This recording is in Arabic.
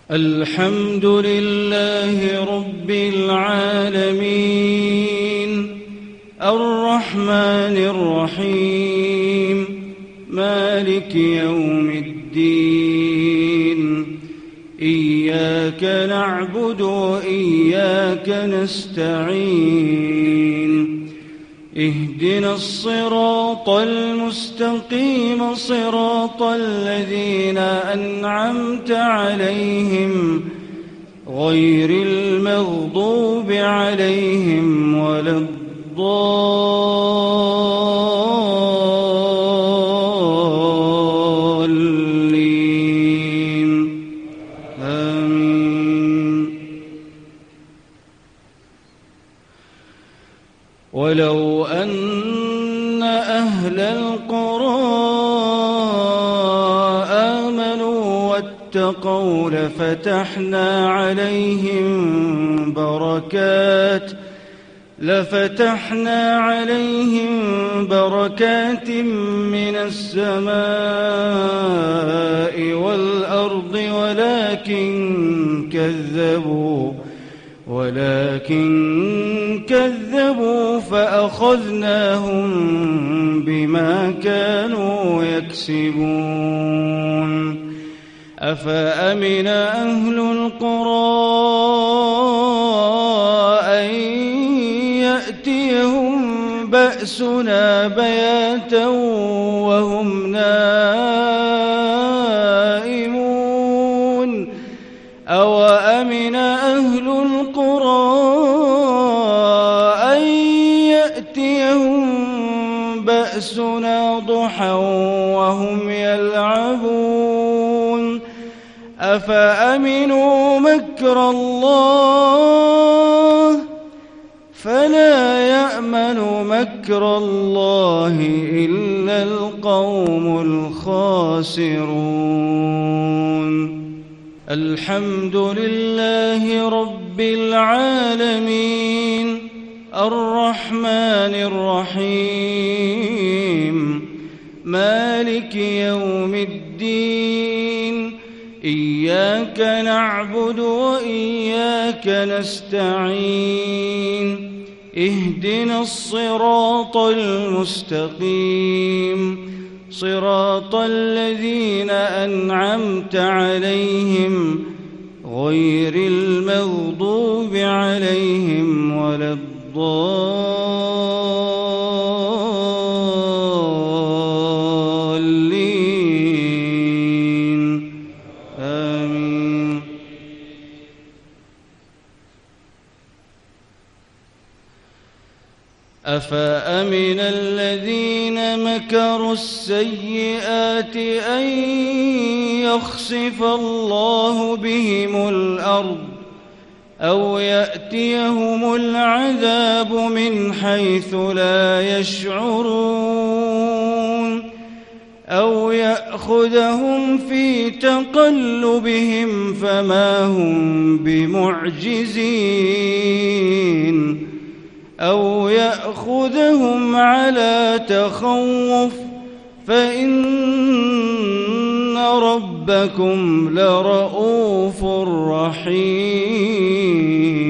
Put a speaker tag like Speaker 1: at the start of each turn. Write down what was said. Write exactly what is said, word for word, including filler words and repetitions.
Speaker 1: الحمد لله رب العالمين الرحمن الرحيم مالك يوم الدين إياك نعبد وإياك نستعين اهدنا الصراط المستقيم صراط الذين أنعمت عليهم غير المغضوب عليهم ولا الضالين آمين. ولو أن أهل القرى آمنوا واتقوا لفتحنا عليهم بركات لفتحنا عليهم بركات من السماء والأرض ولكن كذبوا ولكن كذبوا فأخذناهم بما كانوا يكسبون. أفأمن أهل القرى أن يأتيهم بأسنا بياتا وهم نائمون أوأمن أهل القرى أن يأتيهم بأسنا ضحى وهم يلعبون أفأمنوا مكر الله فلا يأمن مكر الله إلا القوم الخاسرون. الحمد لله رب العالمين الرحمن الرحيم مالك يوم الدين إياك نعبد وإياك نستعين اهدنا الصراط المستقيم صراط الذين أنعمت عليهم غير المغضوب عليهم ولا الضالين آمين. أفأمن الذين مكروا السيئات أن يخسف الله بهم الأرض أو يأتيهم العذاب من حيث لا يشعرون أو يأخذهم في تقلبهم فما هم بمعجزين أو يأخذهم على تخوف فإن ربكم لرؤوف رحيم.